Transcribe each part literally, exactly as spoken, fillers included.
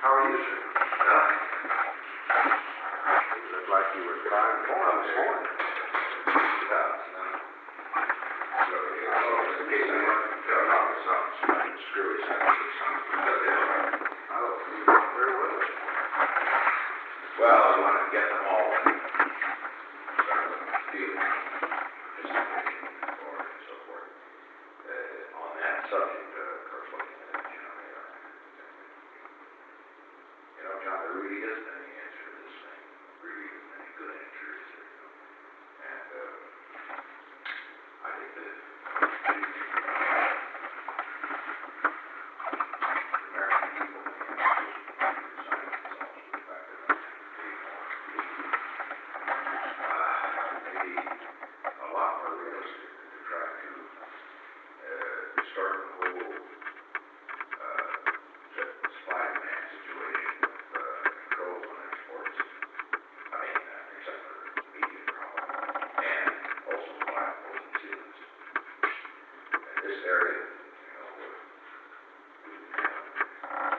How are you, sir? Well, You look like you were flying the morning this morning. yeah, no. So, you know, in case I have to fill out with something, so I can screw his head or something. But, you know, I don't feel very well. well, I want to get them all sort of feeling, participating, or and so forth. Uh, on that subject, uh, of course, looking at it, you know, they are, you know, John, there really isn't any answer to this thing. Really isn't any good answer, is there? You know? And uh, I think that the American people may have to resign themselves to the fact that they're going to pay more. Uh, maybe a lot more realistic than to try to uh, start the whole uh, supply and demand situation with uh, controls on exports. I mean, uh, except for the immediate problem, and also flammable and sealants. In this area, you know, we have uh,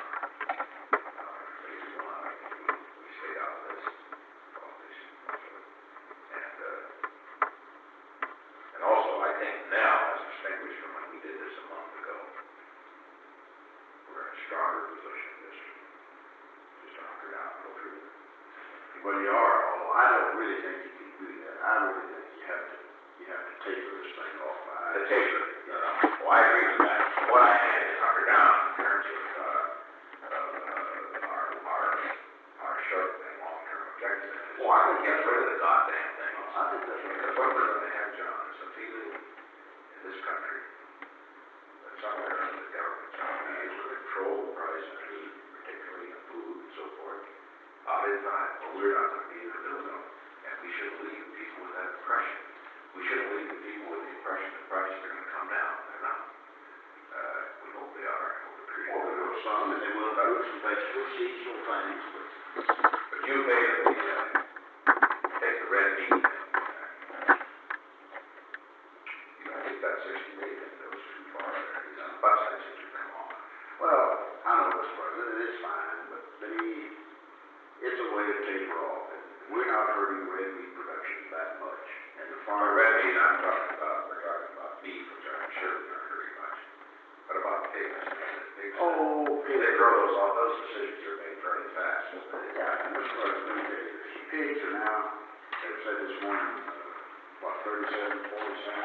phase one, I think we, we stayed out of this, well, at least most of it. And, uh, and also, I think now, as distinguished from when we did this a month ago, we're in a stronger position just, just to hunker down and go through it. Well, you are, although I don't really think you can do that. I really think you have to, you have to taper this thing off by. The taper, you know, well, I agree with that. What I think is hunker down in terms of, uh, of, uh, our, our, our short and long-term objectives. Well, I think Get that's rid of right. the goddamn thing. I think that's right. Because what we're gonna have, John, is a feeling in this country that somewhere in the government's gonna be able to control the price of meat, particularly in food and so forth, out in time, but we're not gonna be able to do it. And we shouldn't leave people with that impression. We shouldn't leave the people with the impression that prices are gonna come down. They're not. Uh, we hope they are, and hope the period. Well, there will some, and they will fruits and vegetables, seasonal things, but. But you basically, uh, take the red meat and, uh, you know, I think that sixty days, that goes too far there. You know, but I think you come on. Well, I know, Mister President, it's fine, but the, it's a way to taper off. And we're not hurting red meat production that much. And the For farmer. red meat, I'm talking about, we're talking about beef, which I'm sure is not very much. What about pigs? Pigs, Oh, they pigs. grow those, all those decisions are made fairly fast. Yeah, and Mister President, let me tell you this. Pigs are now, they've said this morning, uh, what, thirty-seven, forty cents?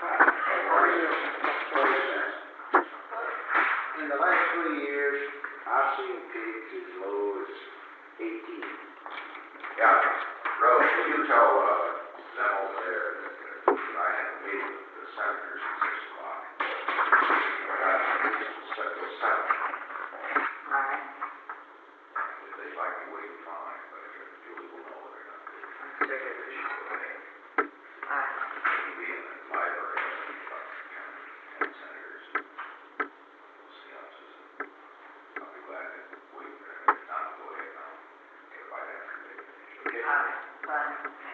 forty cents. In the last three years, I've seen pigs as low as eighteen. Yeah, Rose, will you tell, uh, them over there that, uh, that I had a meeting with the senators at six o'clock? Uh, it was seven. Alright. If they'd like to wait, fine, but if Julie will know they're not good. Sure. She will pay. Alright. She'll be in the library, about ten, ten senators. We'll see how this is. I'll be glad to wait for them. If not, go ahead now. Get a bite after they finish. Okay? Alright. Fine.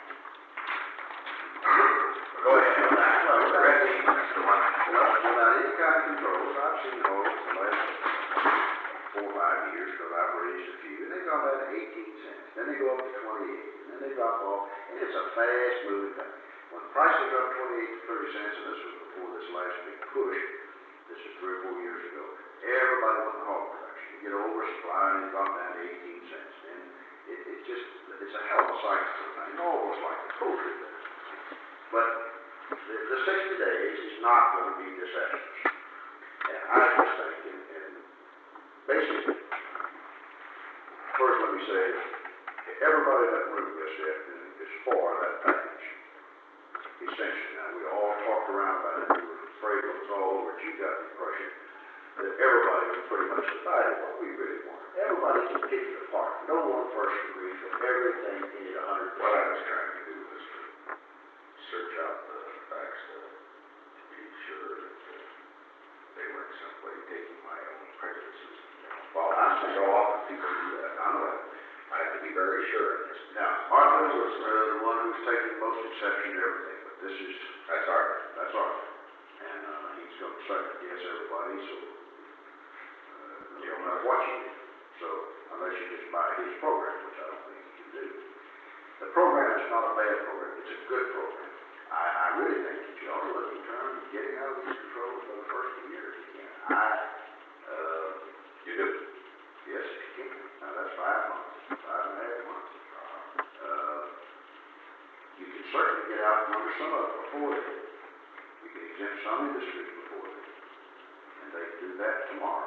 Go ahead on that. Well, the red meat, that's the one. Well, without any kind of controls, I've seen hogs the last four or five years, because I've raised a few, and they go down to eighteen cents, then they go up to twenty-eight, and then they drop off, and it's a fast moving thing. When prices go up twenty-eight to thirty cents, and this was before this last big push, this is three or four years ago, everybody went to hog production. You get oversupply, and it dropped down to eighteen cents, and it, it just, it's a hell of a cycle thing, almost like the poultry business. But the, the sixty days is not going to be disastrous. And I just think, and, and basically, first let me say, everybody in that room just said is for that package. Essentially, now we all talked around about it, we were afraid it was all over, you got the impression that everybody was pretty much decided what we really want. Everybody can pick it apart. No one person agrees with everything in it a hundred What I percent. was trying to do was to search out the facts to, to be sure that uh, they weren't simply taking my own prejudices. Well, I'm so often people do that. I know that. I have to be very sure in this. Now, Martin was uh, the one who's taking most exception to everything, but this is, That's our, that's ours. And uh, he's going to second guess everybody, so uh, you don't know what you do. So, unless you just buy his program, which I don't think you can do. The program is not a bad program, it's a good program. I, I really think that you ought to look in terms of getting out of these controls for the first few years if you can. I, uh, You do. yes, if you can. Now, that's five months, five and a half months. Uh, you can certainly get out from under some of it before then. You can exempt some industries before then. And they can do that tomorrow.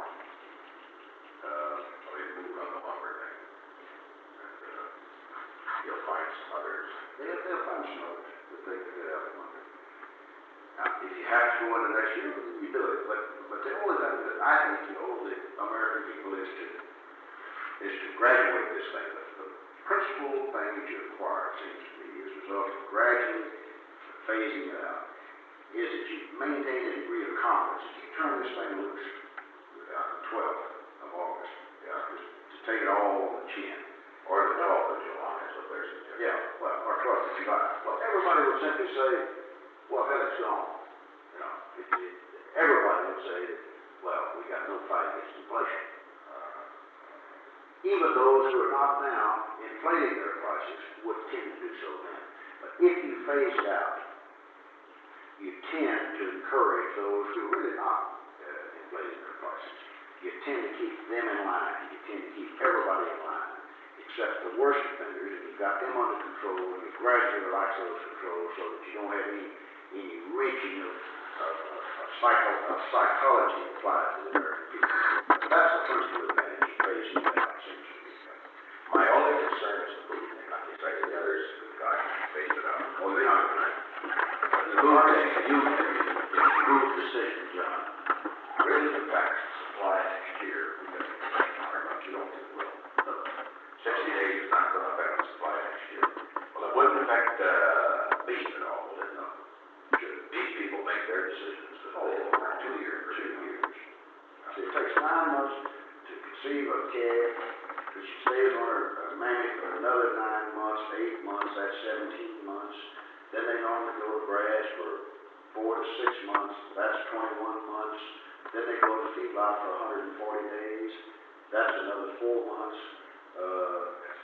Uh, Well, they moved on the lumber thing. And, uh, you'll find some others. they'll, they'll find some others that they can get out from under. Now, if you have to go into next year, you do it. But, but the only thing that I think you owe the American people is to, is to graduate this thing. The, the principal thing that you acquire, it seems to me, as a result of gradually phasing it out, is that you maintain a degree of confidence. If you turn this thing loose on the twelfth of August, yeah, just to take it all on the chin, Or the twelfth of July is what they're suggesting. yeah, well, or twelfth of July, well, everybody would simply say, well, hell, it's gone. You know, it, it, everybody would say, well, we got no fight against inflation. Uh, even those who are not now inflating their prices would tend to do so then. But if you phase it out, you tend to encourage those who are really not uh, inflating their prices. You tend to keep them in line. You tend to keep everybody in line, except the worst offenders, and you've got them under control, and you gradually relax those controls so that you don't have any, any reaching of, of, of, of, psycho, of psychology applied to the American people. That's the first advantage of phasing it out, seems to me. My only concern is the food thing, like you say, the others, the guy can phase it out. Well, they're not going to. The food thing, you, it's a group decision, John. Really impacts supply next year, because it's the same argument, you don't think it will. Sixty days is not gonna affect the supply next year. Well, it wouldn't affect, uh, beef at all, would it? No. Beef people make their decisions, but oh, over two years, or Two two years. years. See, it takes nine months to conceive a calf, but she stays on her uh, mammoth for another nine months, eight months, that's seventeen months. Then they normally go to grass for four to six months, that's twenty-one months. Then they go to feedlot for one hundred forty days, that's another four months. Uh,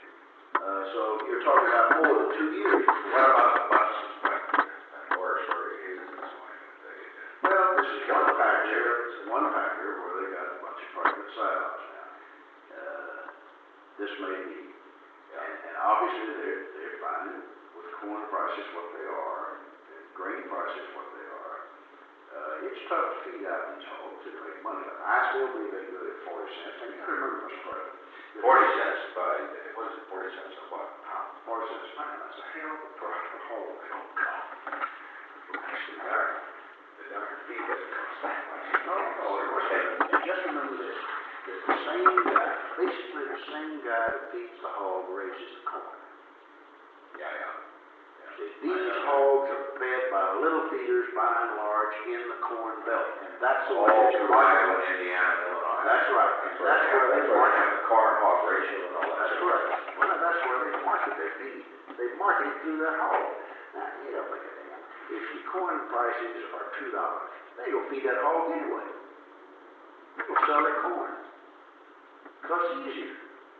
uh, so you're talking about more than two years. What about the buses, like, and horror story is this one, they, Well, this is one factor, it's one factor where they got a bunch of pregnant sows now. Uh, this may be, and, and obviously they're, they're finding with corn prices what they are, and, and grain prices what they are. Uh, it's tough to feed out these hogs to make money. I still believe they do it at forty cents. And you gotta remember, Mister President. forty cents by, what is it, forty cents a what? forty cents, man, that's a hell of a price for hog. I don't know. Actually, our, the darn feed doesn't cost that much. No, no, it was, and just remember this, that the same guy, basically the same guy that feeds the hog raises the corn. Yeah, yeah. See, these hogs are fed by little feeders by and large in the corn belt, and that's the way Oh, it's you're right. right, in Indiana, Illinois. That's right, and that's where they That's where they market. have the corn hog ratio and all that. That's correct. Well, that's where they market their feed. They market it through their hog. Now, you don't make a damn. If your corn prices are two dollars, they go feed that hog anyway. They go sell their corn. Because it's easier.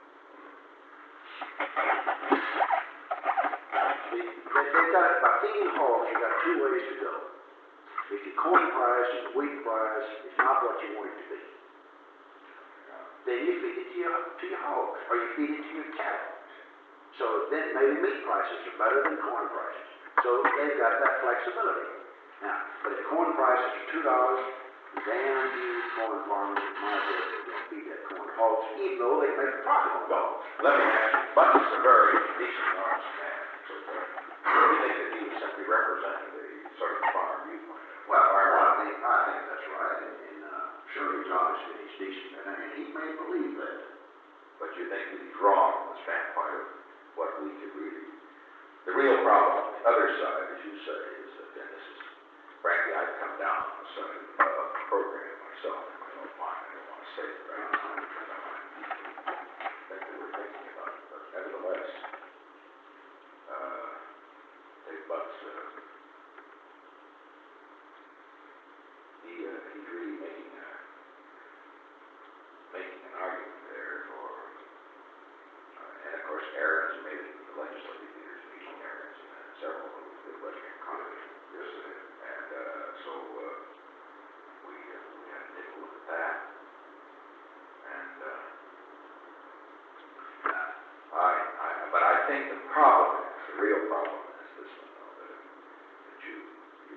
They, they, they got it, by feeding hogs, you got two ways to go. If your corn price and wheat price is not what you want it to be, then you feed it to your, to your hogs, or you feed it to your cattle. So then maybe meat prices are better than corn prices. So they've got that flexibility. Now, but if corn prices are two dollars, damn you corn farmers in my day, they're going to feed that corn to hogs, even though they make a profit on dogs. Let me ask you, Buck's a very decent, honest man. So, uh, you think that he was simply representing the sort of farm viewpoint? Well, I think, I think that's right, and, and uh, surely he's honest and he's decent, and, and he may believe that. But you think that he's wrong from the standpoint of what we could really, the real problem on the other side, as you say, is that, and this is, frankly, I've come down on the side of uh, program myself. I don't mind, I don't want to say it, right? I don't mind. I think that we're thinking about it, but nevertheless, uh, Dave Buck's, uh, he, uh, he's really making a, making an argument there for think the problem is, the real problem is this one, though, that, that you, you,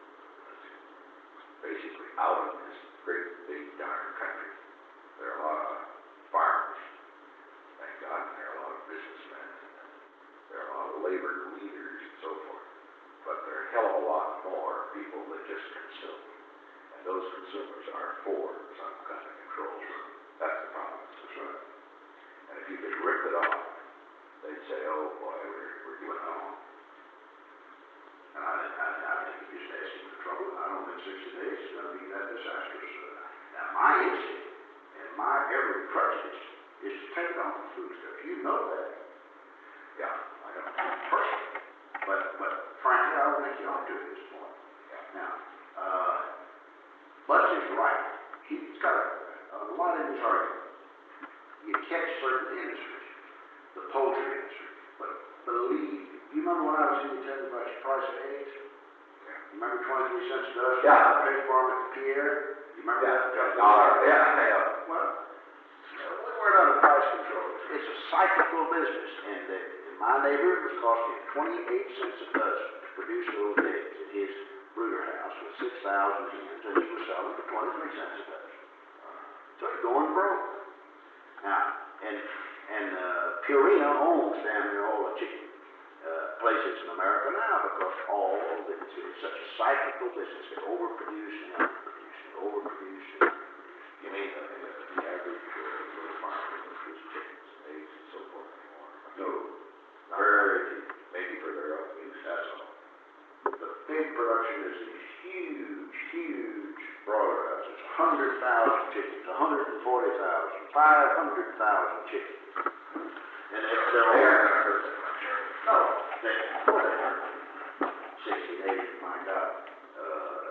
basically out of this great big darn country, there are a lot of farmers, thank God, and there are a lot of businessmen, and there are a lot of labor leaders and so forth, but there are a hell of a lot more people that just consume, and those consumers are for some kind of control. That's the problem. That's right. And if you could rip it off, they'd say, oh boy, we're, we're doing it wrong. And I, I, I think you're just asking for trouble, and I don't think sixty days is gonna be that disastrous. Uh, Now, my instinct and my every prejudice is to take it on the food stuff. You know that. Yeah, I don't know personally, but, but frankly, I don't think you ought to at this point. yeah. Now, uh, Butch is right. He's got a, a lot in his argument. You catch certain industries, the poultry industry, but believe, you remember when I was in, you telling me about your price of eggs? Yeah. You remember twenty-three cents a dozen? Yeah. I paid for them at the Pierre? You remember Yeah, that? yeah, dollar, yeah, yeah. Well, we weren't under price control. It's a cyclical business, and that in my neighborhood, it was costing twenty-eight cents a dozen to produce those eggs at his brooder house with six thousand hens, and he was selling for twenty-three cents a dozen. So he's going broke. Now, and, and uh, Purina owns damn near all the chicken uh, places in America now because all of it is such a cyclical business. They overproduce and underproduce, and overproduce and underproduce. You mean the, the average uh, little farmer that produces chickens and eggs and so forth anymore? No, Very few, maybe for their own use. that's all. The big production is these huge, huge broiler houses, one hundred thousand chickens, one hundred forty thousand, five hundred thousand chickens. And they're, they're They all... aren't gonna hurt that much, are they? No, they, no, they aren't. Sixty days, my God. Uh,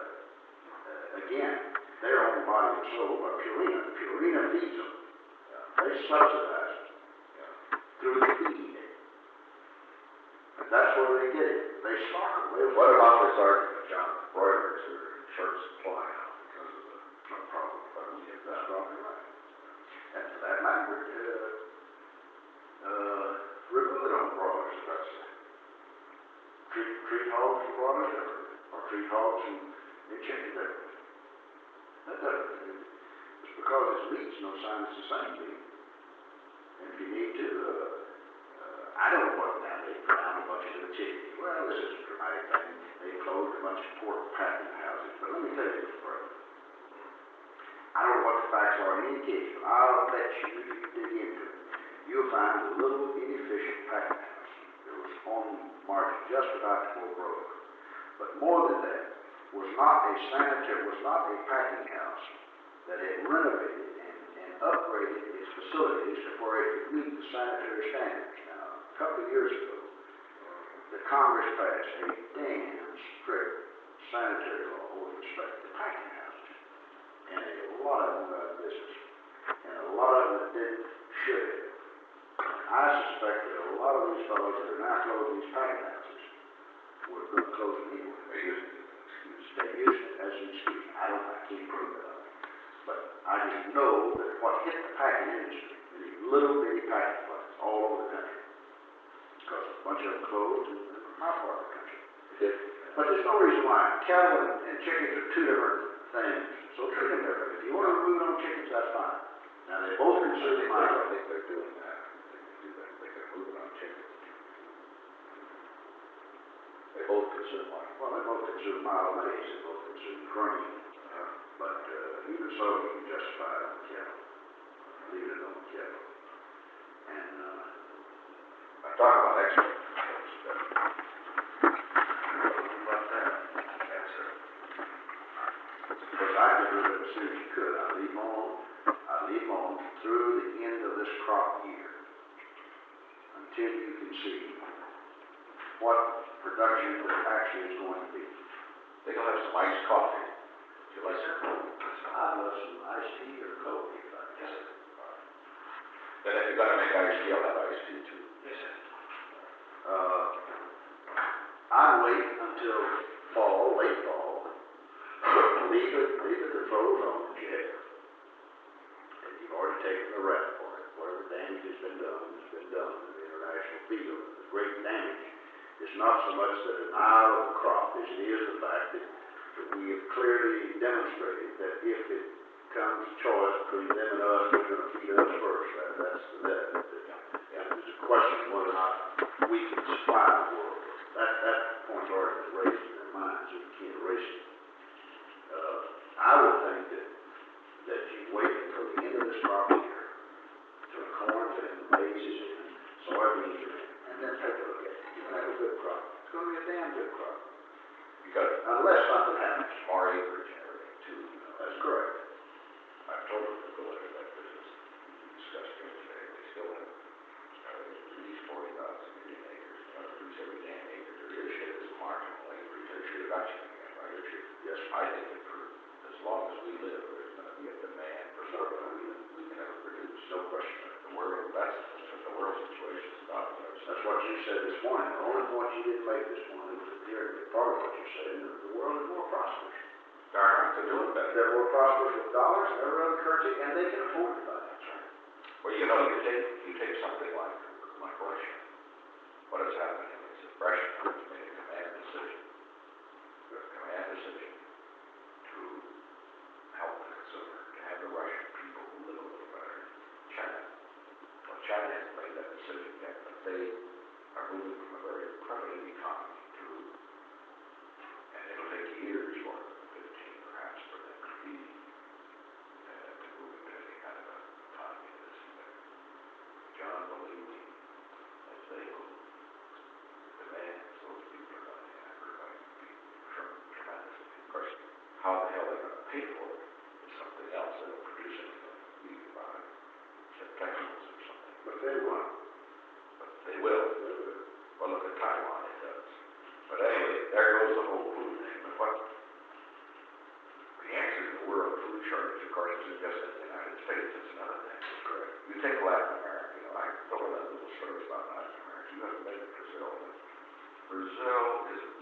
uh, again, they're owned body and soul by Purina. Purina feeds them. They subsidize them through the feed. And that's where they get it. They stock them. They What about this argument, John, that broilers are in short supply now because of the no problem. but we get That's that? probably right. And for that matter, uh, uh, remove it on broilers, if that's it. Treat, treat hogs and broilers different, or treat hogs and, and chicken different. That doesn't, it's because it's meat's no sign it's the same meat. And if you need to, uh, uh, I don't know what now they drown a bunch of the chickens. Well, this is a dramatic thing. They closed a bunch of pork packing houses, but let me tell you this, brother. I don't know what the facts are in any case, but I'll bet you, if you dig into it, you'll find a little inefficient packing house that was on the market just about to go broke. But more than that, was not a sanitary, was not a packing house that had renovated and, and upgraded its facilities to where it could meet the sanitary standards. Now, a couple of years ago, the Congress passed a damn strict sanitary law with respect to packing houses. And a lot of them went out of business. And a lot of them that didn't should have. And I suspect that a lot of these fellows that are now closing these packing houses were going to close them anyway. They use it. They use it as an excuse. I don't, I can't prove that. But I just know that what hit the packing industry in these little bitty packing plants all over the country, because a bunch of them closed in my part of the country. It, But there's no reason why. Cattle and, and chickens are two different things. So treat them different. If you want to remove it on chickens, that's fine. Now, they both I consume think, my... I think they're doing that. They can do that. They can move it on chicken. They both consume one. Well, they both consume mild maize. They both consume grain. Uh, but uh, even so, you can justify it on the cattle. Leave it on the cattle. And... Uh, I'm talking about export. about that. That's it. Because I could do it as soon as you could. I leave them on, I leave them on through the end of this crop year until you can see what production there actually is going to be. They can have some iced coffee. Would you like that? I'd love some iced tea or coke if I Yes, can. sir. Then if you're gonna make iced tea, I'll have iced tea too. Yes, sir. Uh, I'd wait until fall, late fall, leave it, leave it to froze on the jet. And you've already taken the rep for it. Whatever damage has been done, has been done. The international field. The great damage is not so much the denial of the crop as it is the fact that, that we have clearly demonstrated that if it comes choice between them and us, they're going to feed us first. That, that's the that, that, and it's a question of whether or not we can supply the world. That, that point's already been raised in their minds, so you can't erase it. Uh, I would think that, that you wait until the end of this crop year, till the corn's in, the maize is in, soybeans are in, and then take a look at it. You're going to have a good crop. It's going to be a damn good crop. You got Unless something happens. more acreage and everything too, you know. That's correct. I've told them to go into that business. We discussed it today. They still have, uh, at least forty thousand green acres. You know, produce every damn acre there is. Shit is marginal acreage. They should eventually get, right? It should, Yes. I think that for as long as we live, there's gonna be a demand for more than we, we can ever produce. No question. The world, that's, that's what the world situation is about. You know, That's what you said this morning. The only point you didn't make this morning was appearing to be part of what you said. The world is more prosperous. darn right, they're doing better. They're more prosperous with dollars, they're run currency, and they can afford to buy it. Well, you know, you take, you take something like, like Russia. What is happening is that Russia has made a command decision, a command decision to help the consumer, to have the Russian people live a little better. China. Well, China hasn't made that decision yet, but they are moving from a very primitive economy to, and it'll take years for them, fifteen perhaps, for them to be, uh, to move into any kind of an economy that is better. John, believe me, as they move, demands those people are going to have are going to be tremendously. Of course, how the hell they're going to pay for it is something else. They don't produce anything we can buy, except textiles or something. But they want. But they will. Well, look at Taiwan, it does. But anyway, there goes the whole food thing. But what the answer to the world food shortage, of course, isn't just in the United States, it's another thing. That's correct. You take Latin America, you know, I told that little story about Latin America. You haven't been to Brazil, but Brazil is